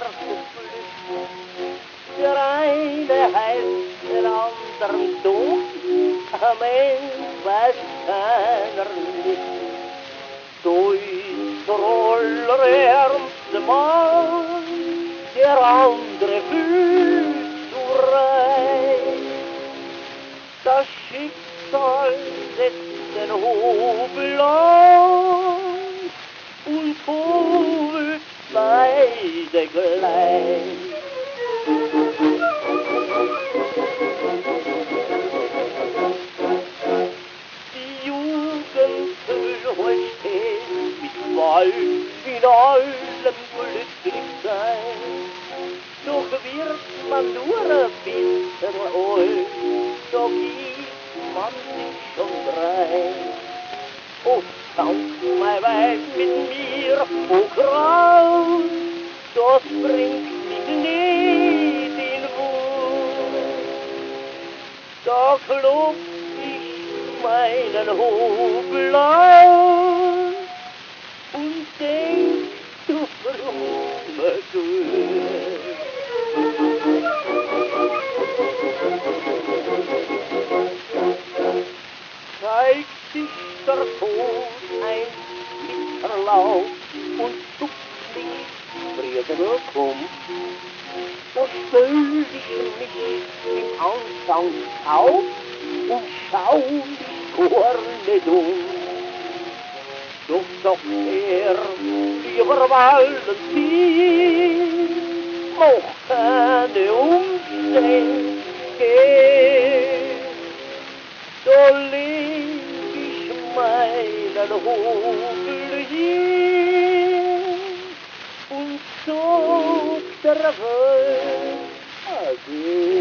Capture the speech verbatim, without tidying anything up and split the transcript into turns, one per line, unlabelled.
Der eine heißt den anderen Tod, am Ende weiß keiner nicht. So ist der allerärmste Mann, der andere fühlt zu reich. Das Schicksal setzt den Hobel an und holt beide gleich. Die Jugend will heute stehen, mit Wald in allem glücklich sein. Doch wird man nur ein bisschen alt, so gibt man sich schon drei. Oh, tanz mein Weib mit mir, oh Graus, das bringt mich nicht in Wut. Da klopf ich meinen Hobel aus und denk, du frommer Gott. Zeigt sich der Tod ein Bitterlaub und zuckt mich früher kommt, so stell ich mich im Anfang auf und schau mich gar nicht um. Doch sagt er, lieber Valentin, mach keine Umstände, da leg ich meinen Hobel hin und sag der Welt adieu.